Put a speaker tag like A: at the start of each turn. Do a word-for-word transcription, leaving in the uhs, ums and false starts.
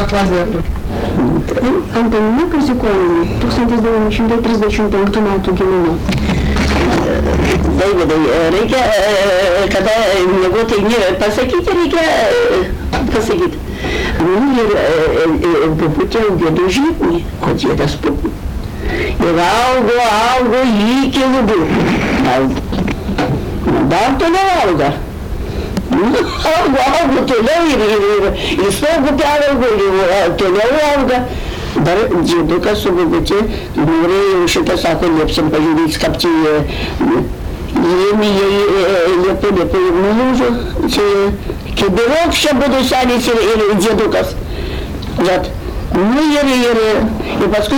A: atlazėtų.
B: Antanina Kaziukonienė, tūkstantis devyni šimtai trisdešimt penktų metų gimimo.
C: Davidai, reikia, kada miegotai nėra pasakyti, reikia pasakyti. Nu ir puputė augėdo žydinį, o dėdas pupu. Ir augo, augo iki lubų. Dar toliau auga. Augo, augo toliau ir, ir, ir, ir stogų peraugo, ir toliau auga. Dar dėdukas su bubutė norėjo šitą, sako, liepsim pažiūrėti, skapti jėmį, jie liepo, liepo ir nulūžo. Čia kibirok čia būtų senis ir, ir dėdukas. Bet, nu ir, ir, ir paskui